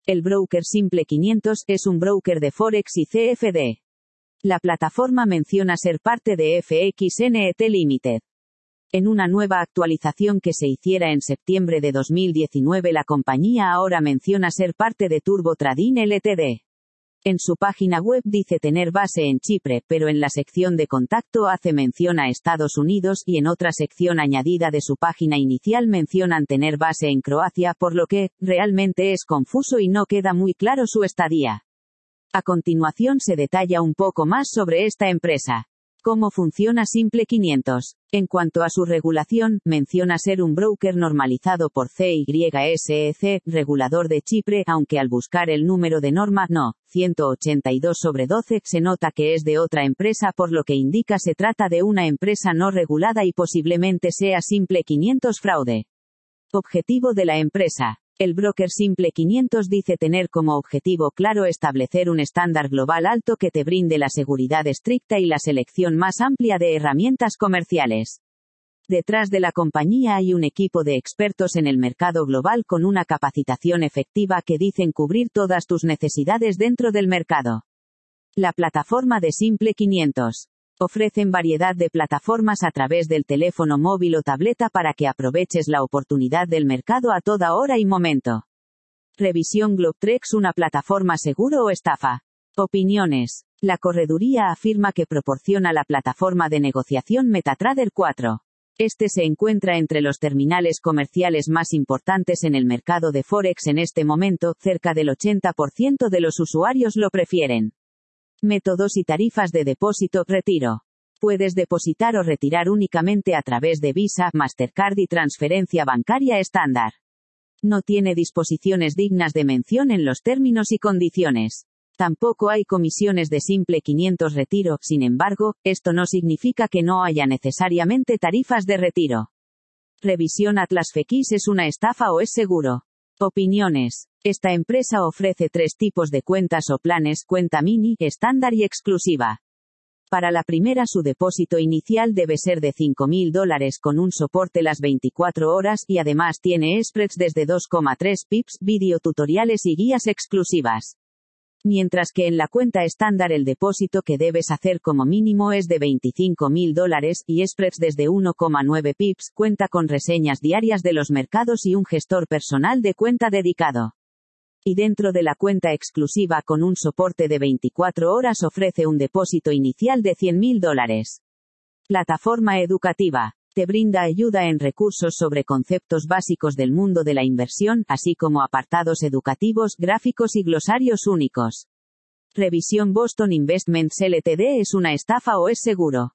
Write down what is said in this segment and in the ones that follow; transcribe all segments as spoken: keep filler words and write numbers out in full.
El broker Simple quinientos es un broker de Forex y C F D. La plataforma menciona ser parte de F X N E T Limited. En una nueva actualización que se hiciera en septiembre de dos mil diecinueve, la compañía ahora menciona ser parte de Turbo Trading Limited. En su página web dice tener base en Chipre, pero en la sección de contacto hace mención a Estados Unidos, y en otra sección añadida de su página inicial mencionan tener base en Croacia, por lo que, realmente es confuso y no queda muy claro su estadía. A continuación se detalla un poco más sobre esta empresa. ¿Cómo funciona Simple quinientos? En cuanto a su regulación, menciona ser un broker normalizado por C Y S E C, regulador de Chipre, aunque al buscar el número de norma No. ciento ochenta y dos sobre doce se nota que es de otra empresa, por lo que indica se trata de una empresa no regulada y posiblemente sea Simple quinientos fraude. Objetivo de la empresa. El broker Simple quinientos dice tener como objetivo claro establecer un estándar global alto que te brinde la seguridad estricta y la selección más amplia de herramientas comerciales. Detrás de la compañía hay un equipo de expertos en el mercado global con una capacitación efectiva que dicen cubrir todas tus necesidades dentro del mercado. La plataforma de Simple quinientos. Ofrecen variedad de plataformas a través del teléfono móvil o tableta para que aproveches la oportunidad del mercado a toda hora y momento. Revisión GlobeTrex, una plataforma seguro o estafa. Opiniones. La correduría afirma que proporciona la plataforma de negociación MetaTrader cuatro. Este se encuentra entre los terminales comerciales más importantes en el mercado de Forex en este momento, cerca del ochenta por ciento de los usuarios lo prefieren. Métodos y tarifas de depósito, retiro. Puedes depositar o retirar únicamente a través de Visa, Mastercard y transferencia bancaria estándar. No tiene disposiciones dignas de mención en los términos y condiciones. Tampoco hay comisiones de Simple quinientos retiro, sin embargo, esto no significa que no haya necesariamente tarifas de retiro. Revisión Atlas F X, ¿es una estafa o es seguro? Opiniones. Esta empresa ofrece tres tipos de cuentas o planes: cuenta mini, estándar y exclusiva. Para la primera, su depósito inicial debe ser de cinco mil dólares con un soporte las veinticuatro horas, y además tiene spreads desde dos coma tres pips, videotutoriales y guías exclusivas. Mientras que en la cuenta estándar el depósito que debes hacer como mínimo es de veinticinco mil dólares, y spreads desde uno coma nueve pips, cuenta con reseñas diarias de los mercados y un gestor personal de cuenta dedicado. Y dentro de la cuenta exclusiva con un soporte de veinticuatro horas ofrece un depósito inicial de cien mil dólares. Plataforma educativa. Te brinda ayuda en recursos sobre conceptos básicos del mundo de la inversión, así como apartados educativos, gráficos y glosarios únicos. Revisión Boston Investments Limited, ¿es una estafa o es seguro?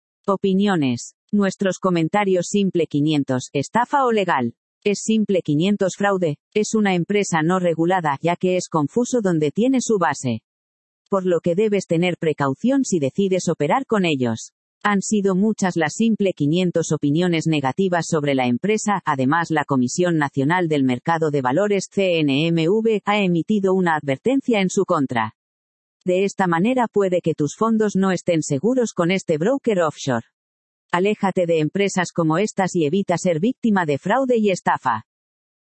Opiniones. Nuestros comentarios. Simple quinientos, ¿estafa o legal? ¿Es Simple quinientos fraude? Es una empresa no regulada, ya que es confuso dónde tiene su base. Por lo que debes tener precaución si decides operar con ellos. Han sido muchas las Simple quinientos opiniones negativas sobre la empresa. Además, la Comisión Nacional del Mercado de Valores, C N M V, ha emitido una advertencia en su contra. De esta manera puede que tus fondos no estén seguros con este broker offshore. Aléjate de empresas como estas y evita ser víctima de fraude y estafa.